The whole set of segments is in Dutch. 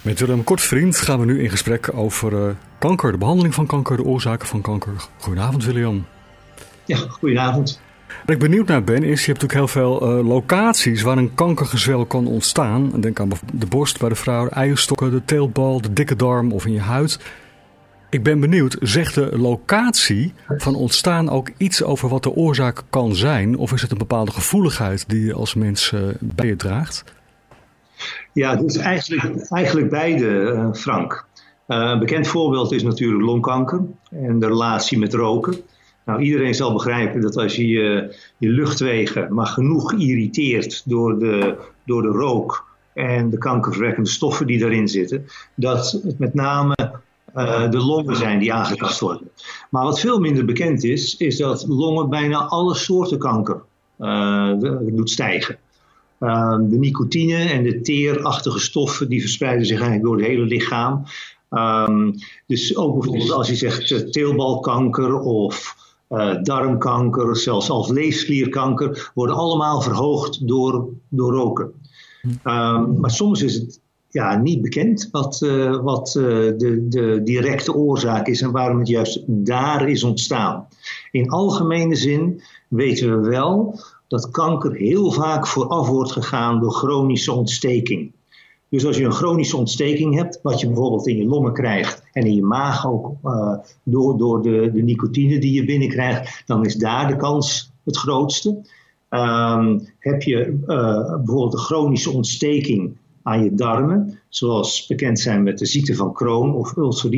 Met Willem Kortvriend gaan we nu in gesprek over kanker, de behandeling van kanker, de oorzaken van kanker. Goedenavond, William. Ja, goedenavond. Waar ik benieuwd naar ben is, je hebt natuurlijk heel veel locaties waar een kankergezwel kan ontstaan. Denk aan de borst bij de vrouw, de eierstokken, de teelbal, de dikke darm of in je huid. Ik ben benieuwd, zegt de locatie van ontstaan ook iets over wat de oorzaak kan zijn? Of is het een bepaalde gevoeligheid die je als mens bij je draagt? Ja, het is eigenlijk beide, Frank. Een bekend voorbeeld is natuurlijk longkanker en de relatie met roken. Nou, iedereen zal begrijpen dat als je je luchtwegen maar genoeg irriteert door de rook en de kankerverwekkende stoffen die daarin zitten, dat het met name de longen zijn die aangetast worden. Maar wat veel minder bekend is dat longen bijna alle soorten kanker doet stijgen. De nicotine en de teerachtige stoffen die verspreiden zich eigenlijk door het hele lichaam. Dus ook bijvoorbeeld als je zegt teelbalkanker of darmkanker, zelfs alvleesklierkanker, worden allemaal verhoogd door roken. Maar soms is het niet bekend wat de directe oorzaak is en waarom het juist daar is ontstaan. In algemene zin weten we wel dat kanker heel vaak vooraf wordt gegaan door chronische ontsteking. Dus als je een chronische ontsteking hebt, wat je bijvoorbeeld in je longen krijgt en in je maag ook door de nicotine die je binnenkrijgt, dan is daar de kans het grootste. Heb je bijvoorbeeld een chronische ontsteking aan je darmen, zoals bekend zijn met de ziekte van Crohn of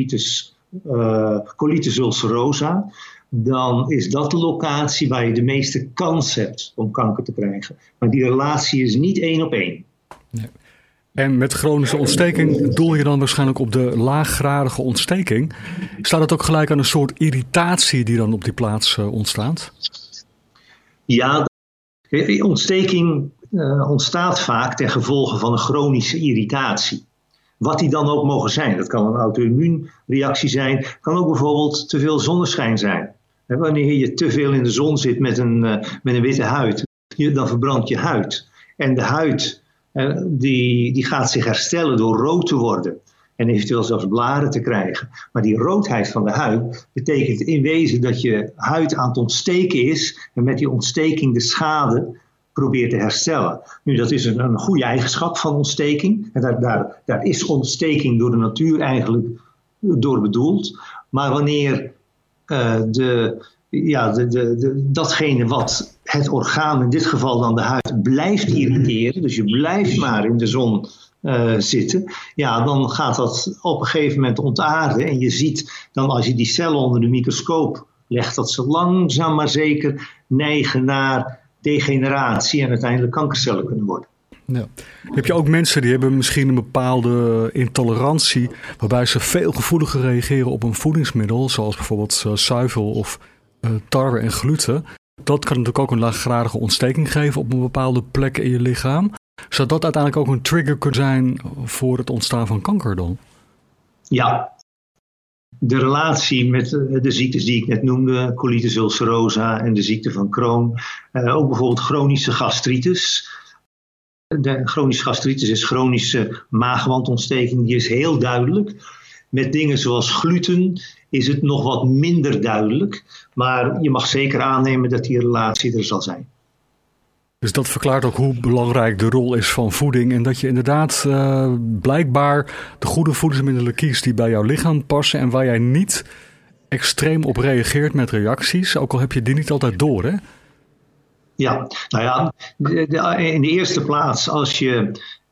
colitis ulcerosa, dan is dat de locatie waar je de meeste kans hebt om kanker te krijgen. Maar die relatie is niet 1 op 1. Nee. En met chronische ontsteking doel je dan waarschijnlijk op de laaggradige ontsteking. Staat het ook gelijk aan een soort irritatie die dan op die plaats ontstaat? Ja, de ontsteking ontstaat vaak ten gevolge van een chronische irritatie. Wat die dan ook mogen zijn. Dat kan een auto-immuunreactie zijn. Kan ook bijvoorbeeld te veel zonneschijn zijn. Wanneer je te veel in de zon zit met een witte huid, dan verbrandt je huid. En de huid die gaat zich herstellen door rood te worden. En eventueel zelfs blaren te krijgen. Maar die roodheid van de huid betekent in wezen dat je huid aan het ontsteken is. En met die ontsteking de schade probeert te herstellen. Nu, dat is een goede eigenschap van ontsteking. En daar is ontsteking door de natuur eigenlijk door bedoeld. Maar wanneer datgene wat het orgaan, in dit geval dan de huid, blijft irriteren, dus je blijft maar in de zon zitten, dan gaat dat op een gegeven moment ontaarden. En je ziet dan, als je die cellen onder de microscoop legt, dat ze langzaam maar zeker neigen naar degeneratie en uiteindelijk kankercellen kunnen worden. Ja. Heb je ook mensen die hebben misschien een bepaalde intolerantie waarbij ze veel gevoeliger reageren op een voedingsmiddel, zoals bijvoorbeeld zuivel of tarwe en gluten. Dat kan natuurlijk ook een laaggradige ontsteking geven op een bepaalde plek in je lichaam. Zou dat uiteindelijk ook een trigger kunnen zijn voor het ontstaan van kanker dan? Ja. De relatie met de ziektes die ik net noemde, colitis ulcerosa en de ziekte van Crohn, ook bijvoorbeeld chronische gastritis. De chronische gastritis is chronische maagwandontsteking, die is heel duidelijk. Met dingen zoals gluten is het nog wat minder duidelijk, maar je mag zeker aannemen dat die relatie er zal zijn. Dus dat verklaart ook hoe belangrijk de rol is van voeding en dat je inderdaad blijkbaar de goede voedingsmiddelen kiest die bij jouw lichaam passen en waar jij niet extreem op reageert met reacties, ook al heb je die niet altijd door, hè? Ja, nou ja, in de eerste plaats als je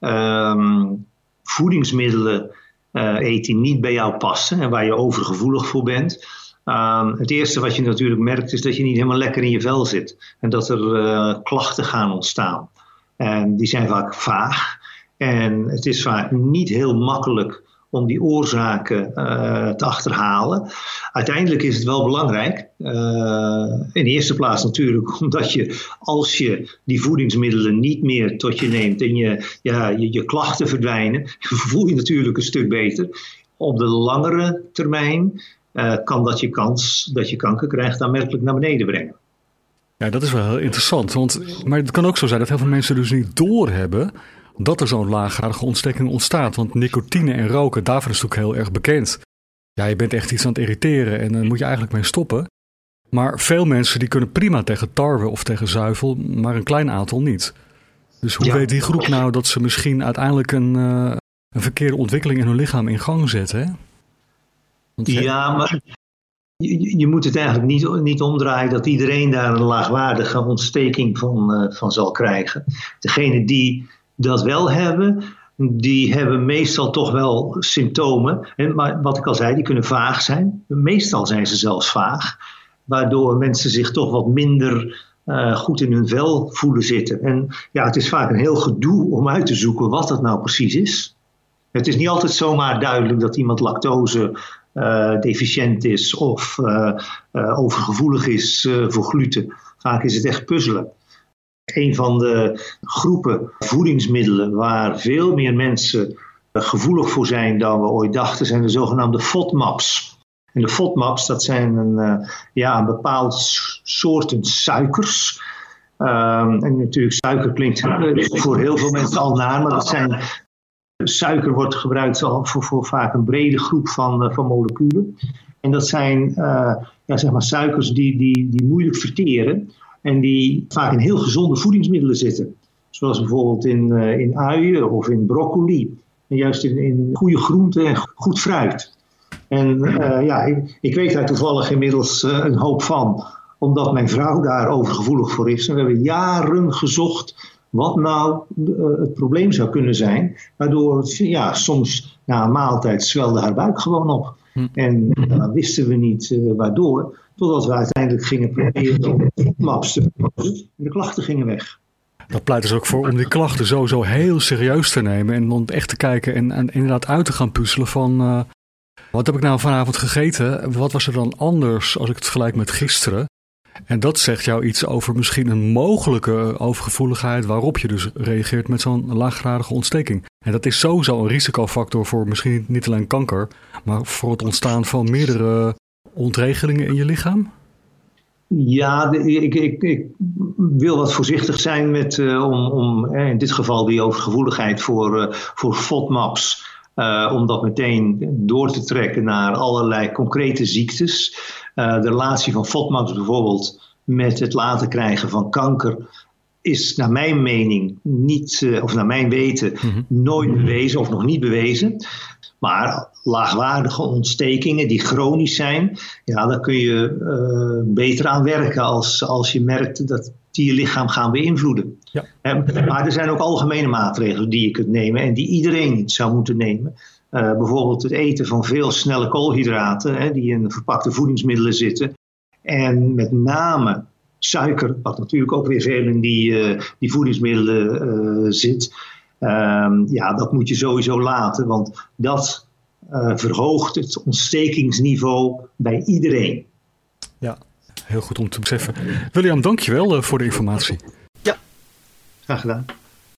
voedingsmiddelen eet die niet bij jou passen en waar je overgevoelig voor bent. Het eerste wat je natuurlijk merkt is dat je niet helemaal lekker in je vel zit. En dat er klachten gaan ontstaan. En die zijn vaak vaag. En het is vaak niet heel makkelijk om die oorzaken te achterhalen. Uiteindelijk is het wel belangrijk. In de eerste plaats natuurlijk omdat je, als je die voedingsmiddelen niet meer tot je neemt en je klachten verdwijnen, voel je natuurlijk een stuk beter. Op de langere termijn kan dat je kans dat je kanker krijgt aanmerkelijk naar beneden brengen. Ja, dat is wel heel interessant. Maar het kan ook zo zijn dat heel veel mensen dus niet doorhebben dat er zo'n laaggradige ontsteking ontstaat. Want nicotine en roken, daarvan is het natuurlijk heel erg bekend. Ja, je bent echt iets aan het irriteren en daar moet je eigenlijk mee stoppen. Maar veel mensen die kunnen prima tegen tarwe of tegen zuivel, maar een klein aantal niet. Dus hoe weet die groep nou dat ze misschien uiteindelijk een verkeerde ontwikkeling in hun lichaam in gang zetten? Hè? Ja, maar je moet het eigenlijk niet omdraaien dat iedereen daar een laagwaardige ontsteking van zal krijgen. Degenen die dat wel hebben, die hebben meestal toch wel symptomen. Maar wat ik al zei, die kunnen vaag zijn. Meestal zijn ze zelfs vaag. Waardoor mensen zich toch wat minder goed in hun vel voelen zitten. En ja, het is vaak een heel gedoe om uit te zoeken wat dat nou precies is. Het is niet altijd zomaar duidelijk dat iemand lactose deficiënt is of overgevoelig is voor gluten. Vaak is het echt puzzelen. Een van de groepen voedingsmiddelen waar veel meer mensen gevoelig voor zijn dan we ooit dachten, zijn de zogenaamde FODMAPs. En de FODMAPs, dat zijn een bepaald soorten suikers. En natuurlijk, suiker klinkt voor heel veel mensen al naar, maar dat zijn... Suiker wordt gebruikt voor vaak een brede groep van moleculen. En dat zijn suikers die moeilijk verteren en die vaak in heel gezonde voedingsmiddelen zitten. Zoals bijvoorbeeld in uien of in broccoli. En juist in goede groenten en goed fruit. En ik weet daar toevallig inmiddels een hoop van. Omdat mijn vrouw daar overgevoelig voor is. En we hebben jaren gezocht wat nou het probleem zou kunnen zijn. Waardoor soms na een maaltijd zwelde haar buik gewoon op. En dan wisten we niet waardoor. Totdat we uiteindelijk gingen proberen om FODMAPs te verkopen. En de klachten gingen weg. Dat pleit dus ook voor om die klachten sowieso heel serieus te nemen. En dan echt te kijken en inderdaad uit te gaan puzzelen van... wat heb ik nou vanavond gegeten? Wat was er dan anders als ik het vergelijk met gisteren? En dat zegt jou iets over misschien een mogelijke overgevoeligheid waarop je dus reageert met zo'n laaggradige ontsteking. En dat is sowieso een risicofactor voor misschien niet alleen kanker, maar voor het ontstaan van meerdere ontregelingen in je lichaam? Ja, ik wil wat voorzichtig zijn met om in dit geval die overgevoeligheid voor FODMAPs. Om dat meteen door te trekken naar allerlei concrete ziektes. De relatie van FODMAPs bijvoorbeeld met het laten krijgen van kanker is naar mijn mening niet, of naar mijn weten, nooit bewezen of nog niet bewezen. Maar laagwaardige ontstekingen die chronisch zijn, ja, daar kun je beter aan werken als je merkt dat die je lichaam gaan beïnvloeden. Ja. Maar er zijn ook algemene maatregelen die je kunt nemen en die iedereen zou moeten nemen. Bijvoorbeeld het eten van veel snelle koolhydraten die in verpakte voedingsmiddelen zitten. En met name suiker, wat natuurlijk ook weer veel in die voedingsmiddelen zit. Dat moet je sowieso laten, want dat verhoogt het ontstekingsniveau bij iedereen. Ja, heel goed om te beseffen. William, dankjewel voor de informatie. Ja, graag gedaan.